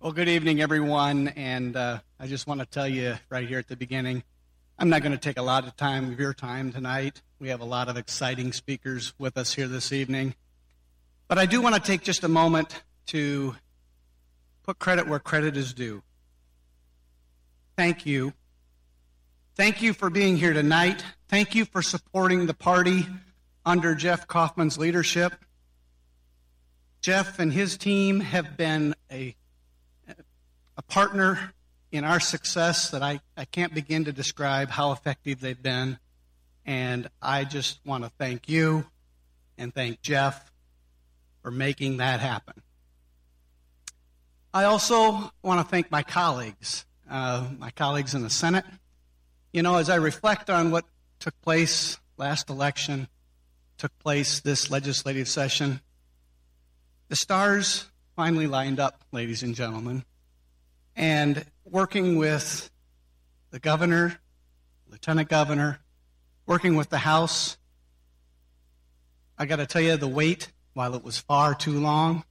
Well, good evening, everyone, and I just want to tell you right here at the beginning, I'm not going to take a lot of time of your time tonight. We have a lot of exciting speakers with us here this evening. But I do want to take just a moment to put credit where credit is due. Thank you. Thank you for being here tonight. Thank you for supporting the party under Jeff Kaufman's leadership. Jeff and his team have been a partner in our success that I can't begin to describe how effective they've been. And I just want to thank you and thank Jeff for making that happen. I also want to thank my colleagues in the Senate. You know, as I reflect on what took place last election, took place this legislative session, the stars finally lined up, ladies and gentlemen. And working with the governor, lieutenant governor, working with the House, I got to tell you, the wait, while it was far too long,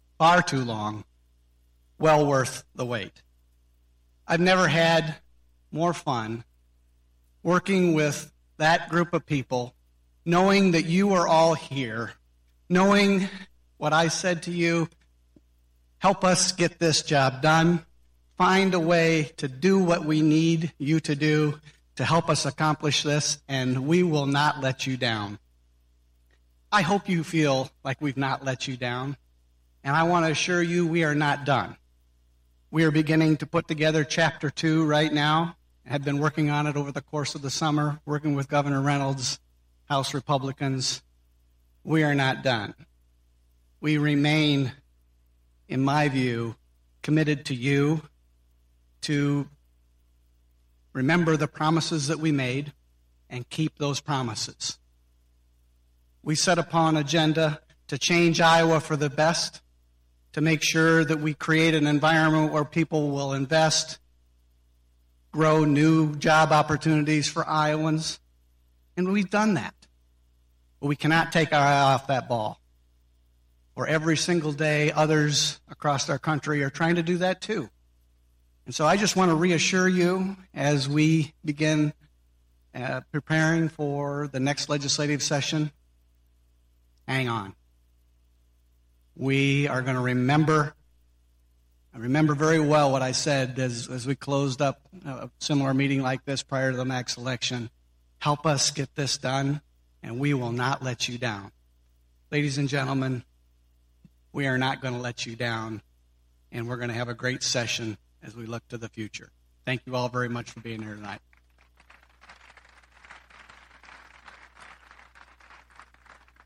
well worth the wait. I've never had more fun working with that group of people, knowing that you are all here, knowing what I said to you, help us get this job done. Find a way to do what we need you to do to help us accomplish this, and we will not let you down. I hope you feel like we've not let you down, and I want to assure you we are not done. We are beginning to put together Chapter 2 right now. I have been working on it over the course of the summer, working with Governor Reynolds, House Republicans. We are not done. We remain, in my view, committed to you, to remember the promises that we made and keep those promises. We set upon an agenda to change Iowa for the best, to make sure that we create an environment where people will invest, grow new job opportunities for Iowans, and we've done that. But we cannot take our eye off that ball. Or every single day, others across our country are trying to do that too. And so I just want to reassure you as we begin preparing for the next legislative session, hang on. We are going to remember. I remember very well what I said as we closed up a similar meeting like this prior to the next election. Help us get this done, and we will not let you down. Ladies and gentlemen, we are not going to let you down, and we're going to have a great session as we look to the future. Thank you all very much for being here tonight.